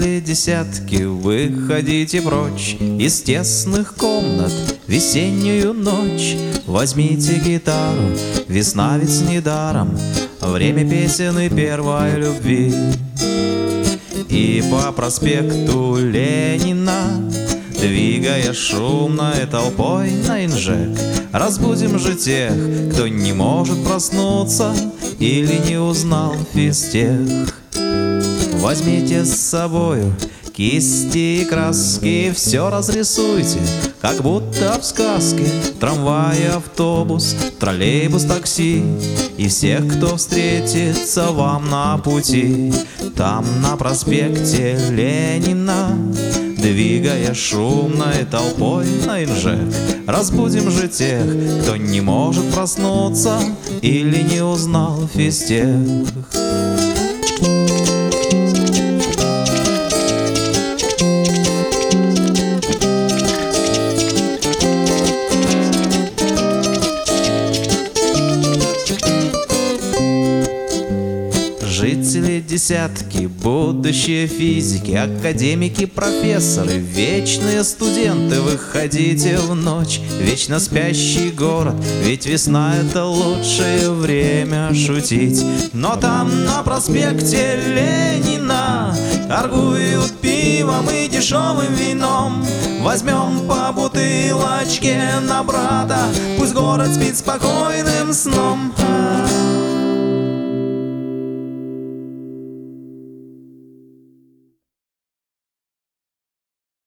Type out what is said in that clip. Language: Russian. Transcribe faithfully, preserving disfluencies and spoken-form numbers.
Жители десятки, выходите прочь из тесных комнат весеннюю ночь. Возьмите гитару, весна ведь недаром, время песен и первой любви. И по проспекту Ленина, двигая шумной толпой на инжек, разбудим же тех, кто не может проснуться или не узнал физтех. Возьмите с собою кисти и краски, все разрисуйте, как будто в сказке. Трамвай, автобус, троллейбус, такси и всех, кто встретится вам на пути. Там на проспекте Ленина, двигая шумной толпой на инжек, разбудим же тех, кто не может проснуться или не узнал физтех. Жители десятки, будущие физики, академики, профессоры, вечные студенты, выходите в ночь, вечно спящий город, ведь весна — это лучшее время шутить. Но там на проспекте Ленина торгуют пивом и дешевым вином. Возьмем по бутылочке на брата, пусть город спит спокойным сном.